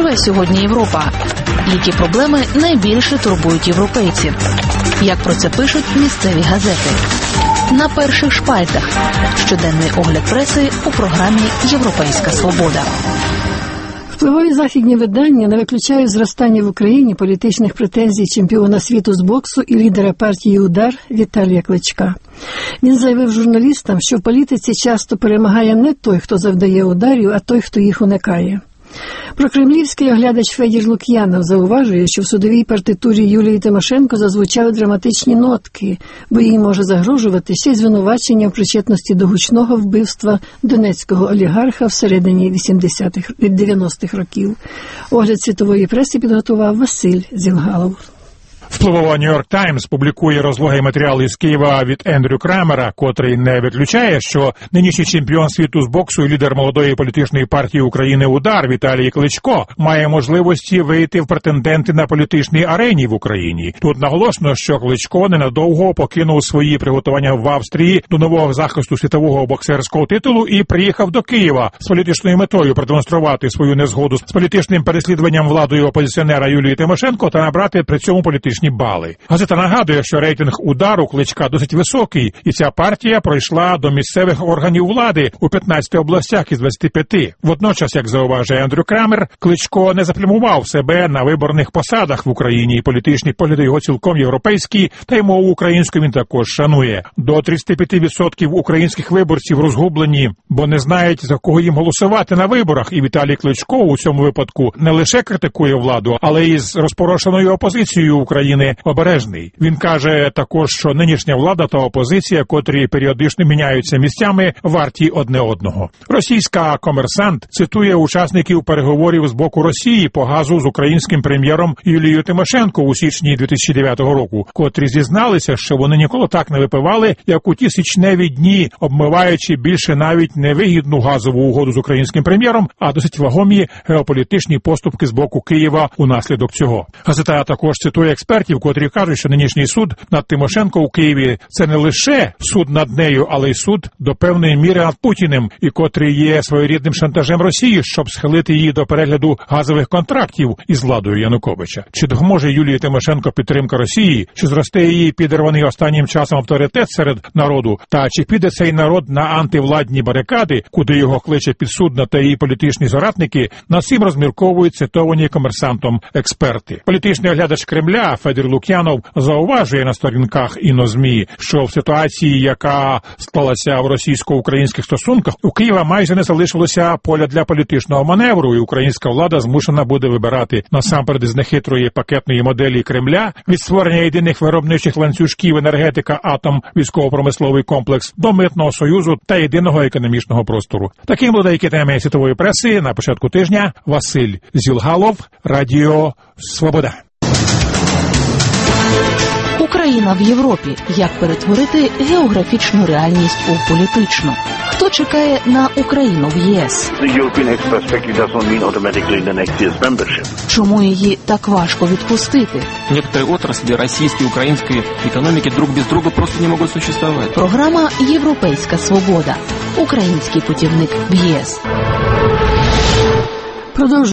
турбує сьогодні Європа? Які проблеми найбільше турбують європейців? Як про це пишуть місцеві газети? На перших шпальтах. Щоденний огляд преси у програмі «Європейська свобода». Впливові західні видання не виключають зростання в Україні політичних претензій чемпіона світу з боксу і лідера партії «Удар» Віталія Кличка. Він заявив журналістам, що в політиці часто перемагає не той, хто завдає ударів, а той, хто їх уникає. Прокремлівський оглядач Федір Лук'янов зауважує, що в судовій партитурі Юлії Тимошенко зазвучали драматичні нотки, бо їй може загрожувати ще й звинувачення в причетності до гучного вбивства донецького олігарха всередині 90-х років. Огляд світової преси підготував Василь Зілгалов. Впливова «Нью-Йорк Таймс» публікує розлогий матеріал із Києва від Ендрю Крамера, котрий не виключає, що нинішній чемпіон світу з боксу і лідер молодої політичної партії України «Удар» Віталій Кличко має можливості вийти в претенденти на політичній арені в Україні. Тут наголошено, що Кличко ненадовго покинув свої приготування в Австрії до нового захисту світового боксерського титулу і приїхав до Києва з політичною метою продемонструвати свою незгоду з політичним переслідуванням владою опозиціонера Юлії Тимошенко та набрати при цьому політичні бали. Газета нагадує, що рейтинг «Удару» Кличка досить високий, і ця партія пройшла до місцевих органів влади у 15 областях із 25. Водночас, як зауважує Ендрю Крамер, Кличко не заплямував себе на виборних посадах в Україні, і політичні погляди його цілком європейські, та й мову українську він також шанує. До 35% українських виборців розгублені, бо не знають, за кого їм голосувати на виборах, і Віталій Кличко у цьому випадку не лише критикує владу, але й з розпорошеною опозицією України обережний. Він каже також, що нинішня влада та опозиція, котрі періодично міняються місцями, варті одне одного. Російська «Комерсант» цитує учасників переговорів з боку Росії по газу з українським прем'єром Юлією Тимошенко у січні 2009 року, котрі зізналися, що вони ніколи так не випивали, як у ті січневі дні, обмиваючи більше навіть невигідну газову угоду з українським прем'єром, а досить вагомі геополітичні поступки з боку Києва унаслідок цього. Газета також цитує експертів, котрі кажуть, що нинішній суд над Тимошенко у Києві – це не лише суд над нею, але й суд до певної міри над Путіним, і котрий є своєрідним шантажем Росії, щоб схилити її до перегляду газових контрактів із владою Януковича. Чи допоможе Юлії Тимошенко підтримка Росії, чи зросте її підірваний останнім часом авторитет серед народу, та чи піде цей народ на антивладні барикади, куди його кличе підсудна та її політичні соратники, над цим розмірковують цитовані «Комерсантом» експерти. Політичний оглядач Кремля Федір Лук'янов зауважує на сторінках ІНО-ЗМІ, що в ситуації, яка склалася в російсько-українських стосунках, у Києва майже не залишилося поля для політичного маневру, і українська влада змушена буде вибирати насамперед із нехитрої пакетної моделі Кремля від створення єдиних виробничих ланцюжків енергетика, атом, військово-промисловий комплекс до митного союзу та єдиного економічного простору. Таким були деякі теми світової преси на початку тижня. Василь Зілгалов, Радіо Свобода. Україна в Європі. Як перетворити географічну реальність у політичну? Хто чекає на Україну в ЄС? Чому її так важко відпустити? Некоторые отрасли российской и украинской экономики друг без друга просто не могут существовать. Програма «Європейська свобода». Український путівник в ЄС.